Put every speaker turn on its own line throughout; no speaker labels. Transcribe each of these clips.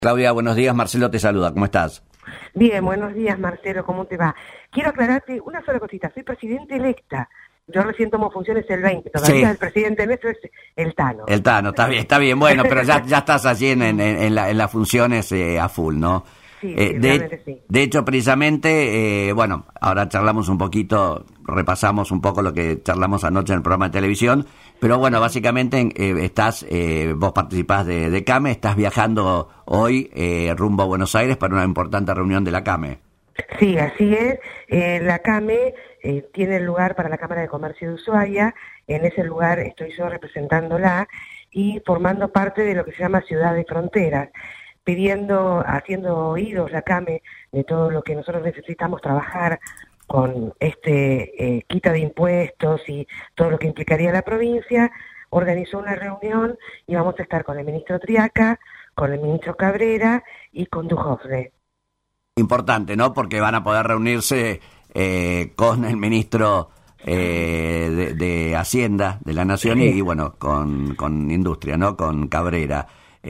Claudia, buenos días. Marcelo te saluda. ¿Cómo estás?
Bien, buenos días, Marcelo. ¿Cómo te va? Quiero aclararte una sola cosita. Soy presidente electa. Yo recién tomo funciones el 20. Todavía
Sí.
el presidente nuestro es el Tano.
El Tano, está bien. Bueno, pero ya estás allí en las funciones a full, ¿no?
Sí, realmente sí.
De hecho, precisamente, bueno, ahora charlamos un poquito, repasamos un poco lo que charlamos anoche en el programa de televisión, pero bueno, básicamente vos participás de CAME, estás viajando hoy rumbo a Buenos Aires para una importante reunión de la CAME.
Sí, así es. La CAME tiene el lugar para la Cámara de Comercio de Ushuaia. En ese lugar estoy yo representándola y formando parte de lo que se llama Ciudad de Fronteras, haciendo oídos la CAME de todo lo que nosotros necesitamos trabajar con quita de impuestos y todo lo que implicaría la provincia. Organizó una reunión y vamos a estar con el ministro Triaca, con el ministro Cabrera y con Dujovne.
Importante, ¿no? Porque van a poder reunirse con el ministro de Hacienda de la Nación y bueno, con Industria, ¿no? Con Cabrera.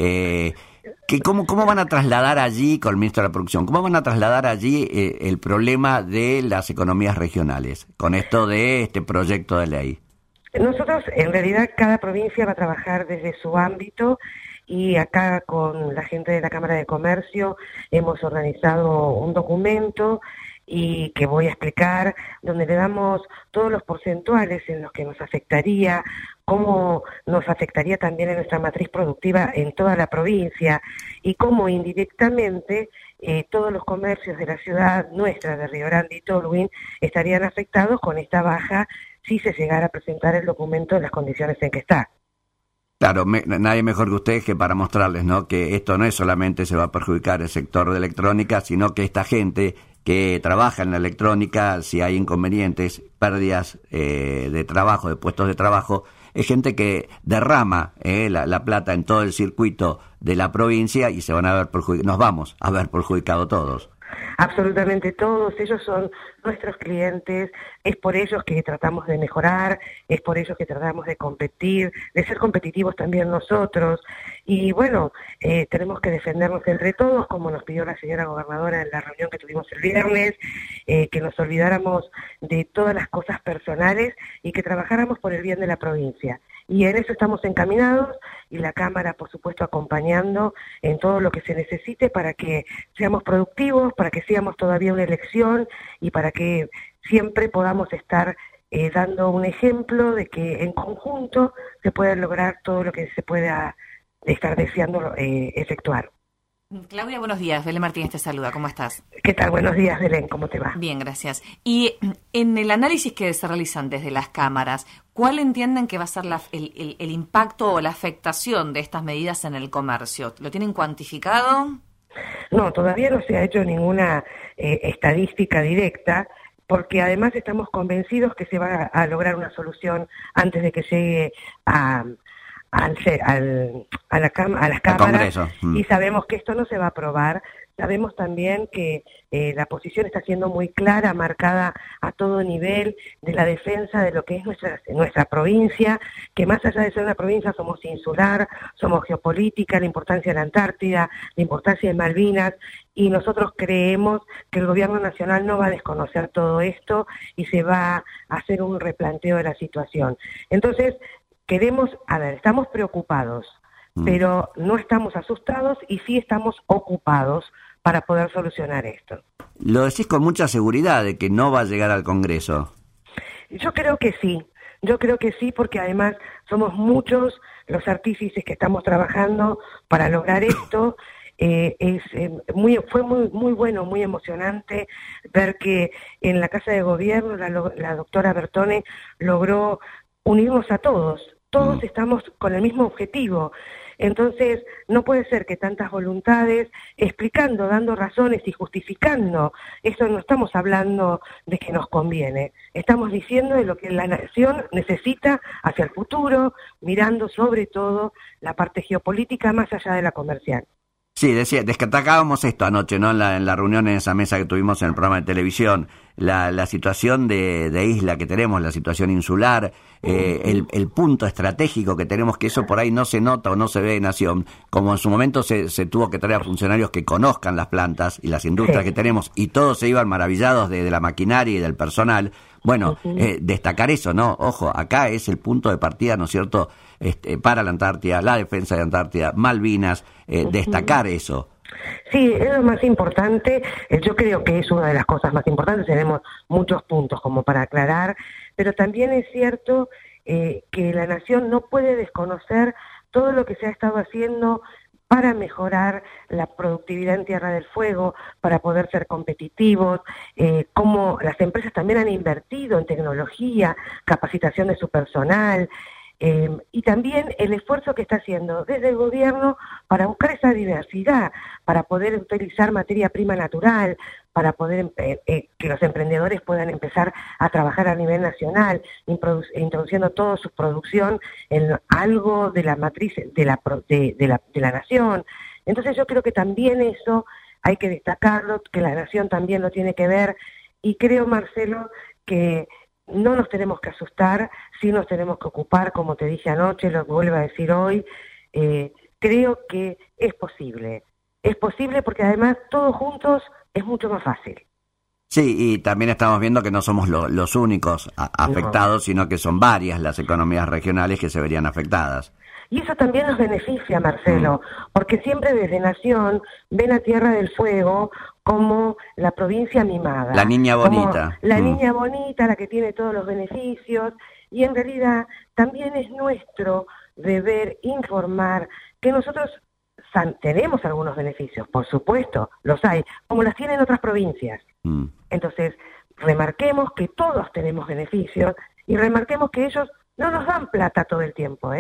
¿Cómo van a trasladar allí, con el ministro de la Producción, cómo van a trasladar allí el problema de las economías regionales con esto de este proyecto de ley?
Nosotros, en realidad, cada provincia va a trabajar desde su ámbito y acá con la gente de la Cámara de Comercio hemos organizado un documento y que voy a explicar, donde le damos todos los porcentuales en los que nos afectaría, cómo nos afectaría también en nuestra matriz productiva en toda la provincia y cómo indirectamente todos los comercios de la ciudad nuestra de Río Grande y Tolwyn estarían afectados con esta baja si se llegara a presentar el documento en las condiciones en que está.
Claro, nadie mejor que ustedes que para mostrarles, ¿no?, que esto no es solamente se va a perjudicar el sector de electrónica, sino que esta gente que trabaja en la electrónica, si hay inconvenientes, pérdidas de trabajo, de puestos de trabajo, es gente que derrama la plata en todo el circuito de la provincia y nos vamos a ver perjudicados todos.
Absolutamente todos, ellos son nuestros clientes, es por ellos que tratamos de mejorar, es por ellos que tratamos de competir, de ser competitivos también nosotros, y bueno, tenemos que defendernos entre todos, como nos pidió la señora gobernadora en la reunión que tuvimos el viernes, que nos olvidáramos de todas las cosas personales y que trabajáramos por el bien de la provincia. Y en eso estamos encaminados y la Cámara, por supuesto, acompañando en todo lo que se necesite para que seamos productivos, para que sigamos todavía una elección y para que siempre podamos estar dando un ejemplo de que en conjunto se pueda lograr todo lo que se pueda estar deseando efectuar.
Claudia, buenos días. Belén Martínez te saluda. ¿Cómo estás?
¿Qué tal? Buenos días, Belén. ¿Cómo te va?
Bien, gracias. Y en el análisis que se realizan desde las cámaras, ¿cuál entienden que va a ser el impacto o la afectación de estas medidas en el comercio? ¿Lo tienen cuantificado?
No, todavía no se ha hecho ninguna estadística directa, porque además estamos convencidos que se va a lograr una solución antes de que llegue a las cámaras, y sabemos que esto no se va a aprobar. Sabemos también que la posición está siendo muy clara, marcada a todo nivel de la defensa de lo que es nuestra provincia, que más allá de ser una provincia somos insular, somos geopolítica, la importancia de la Antártida, la importancia de Malvinas, y nosotros creemos que el gobierno nacional no va a desconocer todo esto y se va a hacer un replanteo de la situación. Entonces, estamos preocupados, pero no estamos asustados y sí estamos ocupados para poder solucionar esto.
Lo decís con mucha seguridad de que no va a llegar al Congreso.
Yo creo que sí, porque además somos muchos los artífices que estamos trabajando para lograr esto. Fue muy bueno, muy emocionante ver que en la Casa de Gobierno la doctora Bertone logró unirnos a todos. Todos estamos con el mismo objetivo. Entonces, no puede ser que tantas voluntades, explicando, dando razones y justificando, eso no estamos hablando de que nos conviene, estamos diciendo de lo que la nación necesita hacia el futuro, mirando sobre todo la parte geopolítica más allá de la comercial.
Sí, destacábamos esto anoche, ¿no? En la reunión, en esa mesa que tuvimos en el programa de televisión. la situación de isla que tenemos, la situación insular, el punto estratégico que tenemos, que eso por ahí no se nota o no se ve en Nación, como en su momento se tuvo que traer a funcionarios que conozcan las plantas y las industrias que tenemos, y todos se iban maravillados de la maquinaria y del personal. Bueno, destacar eso, ¿no? Ojo, acá es el punto de partida, ¿no es cierto?, para la Antártida, la defensa de Antártida, Malvinas, destacar eso.
Sí, es lo más importante. Yo creo que es una de las cosas más importantes. Tenemos muchos puntos como para aclarar, pero también es cierto que la Nación no puede desconocer todo lo que se ha estado haciendo para mejorar la productividad en Tierra del Fuego, para poder ser competitivos, cómo las empresas también han invertido en tecnología, capacitación de su personal, y también el esfuerzo que está haciendo desde el gobierno para buscar esa diversidad, para poder utilizar materia prima natural, para poder que los emprendedores puedan empezar a trabajar a nivel nacional, introduciendo toda su producción en algo de la matriz de la nación. Entonces yo creo que también eso hay que destacarlo, que la nación también lo tiene que ver, y creo, Marcelo, que no nos tenemos que asustar, sí nos tenemos que ocupar, como te dije anoche, lo vuelvo a decir hoy. Creo que es posible porque además todos juntos es mucho más fácil.
Sí, y también estamos viendo que no somos los únicos afectados, sino que son varias las economías regionales que se verían afectadas.
Y eso también nos beneficia, Marcelo, porque siempre desde Nación ven a Tierra del Fuego como la provincia mimada.
La niña bonita.
La niña bonita, la que tiene todos los beneficios, y en realidad también es nuestro deber informar que nosotros tenemos algunos beneficios, por supuesto, los hay, como las tienen otras provincias. Entonces, remarquemos que todos tenemos beneficios y remarquemos que ellos no nos dan plata todo el tiempo,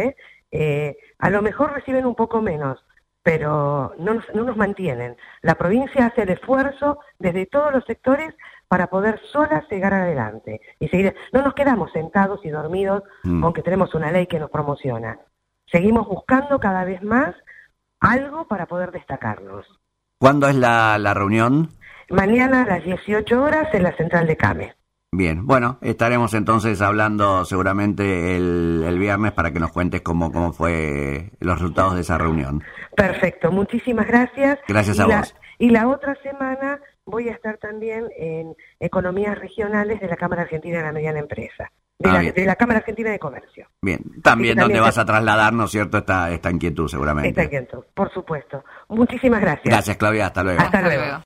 a lo mejor reciben un poco menos, pero no nos mantienen. La provincia hace el esfuerzo desde todos los sectores para poder sola llegar adelante y seguir. No nos quedamos sentados y dormidos aunque tenemos una ley que nos promociona. Seguimos buscando cada vez más algo para poder destacarnos.
¿Cuándo es la reunión?
Mañana a las 18 horas en la central de CAME.
Bien, bueno, estaremos entonces hablando seguramente el viernes para que nos cuentes cómo fue los resultados de esa reunión.
Perfecto, muchísimas gracias.
Gracias a vos.
Y la otra semana voy a estar también en Economías Regionales de la Cámara Argentina de la Mediana Empresa, de la Cámara Argentina de Comercio.
Bien, también donde vas a trasladar, ¿no es cierto?, esta inquietud seguramente.
Esta inquietud, por supuesto. Muchísimas gracias.
Gracias, Claudia, hasta luego.
Hasta luego.